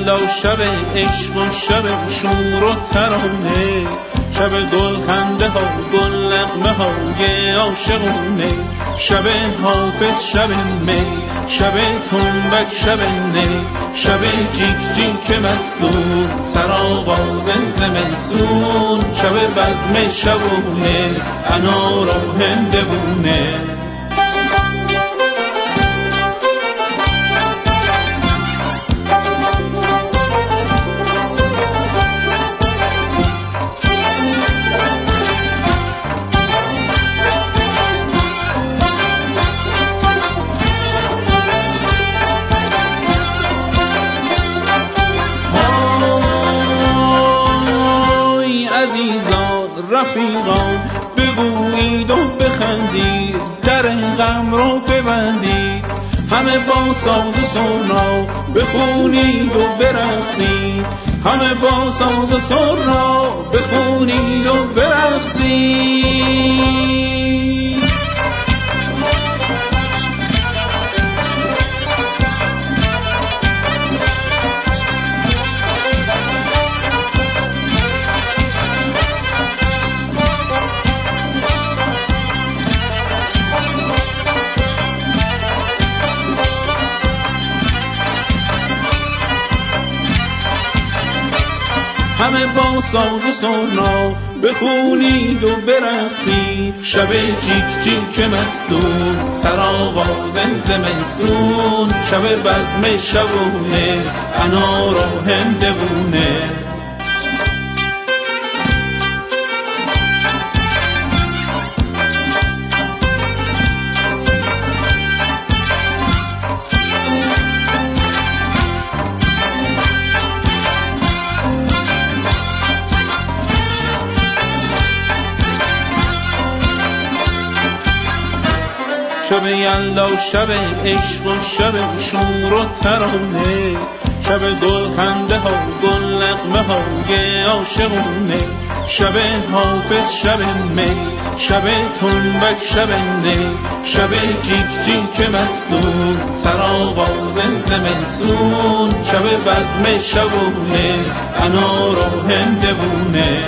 یلا شب عشق و شب شور و ترانه، شب گل خنده ها گل نغمه های عاشقونه، شب حافظ شب می، شب تنبک شب نی، شب جیک جیک مستون سرآواز زمستون، شب بزم شبونه انار و هندوونه. رفیقان بگویید و بخندید، در غم رو ببندید، همه با ساز و سرنا بخونید و برقصید، همه با ساز و سرنا بخونید و برقصید. همه با ساز و سرنا بخونید و برقصید، شب جیک جیک مستون سرآواز زمستون، شب بزم شبونه انار و هندوونه. شب یلا شب عشق و شب شور و ترانه، شب گل خنده ها گل نغمه های عاشقونه، شب حافظ شب می، شب تنبک شب نی، شب جیک جیک مستون سرآواز زمستون، شب بزم شبونه انار و هندوونه.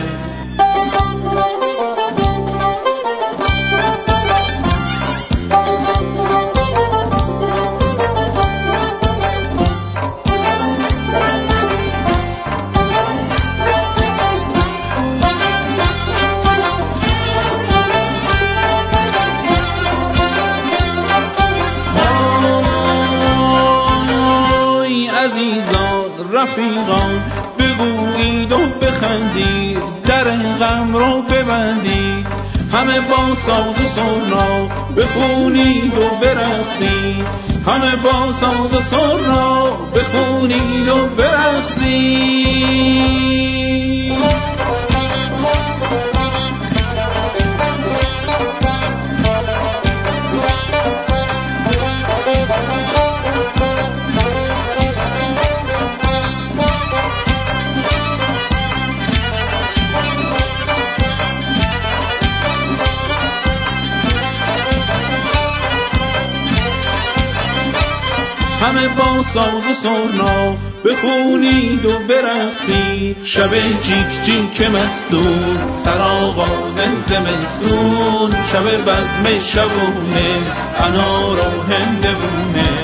رفیقان بگویید و بخندید، در غم رو ببندید، همه با ساز و سرنا بخونید و برقصید، همه با ساز و سرنا بخونید و برقصید. همه با ساز و سرنا بخونید و برقصید، شب جیک جیک مستون سرآواز زمستون، شب بزم شبونه انار و هندوونه.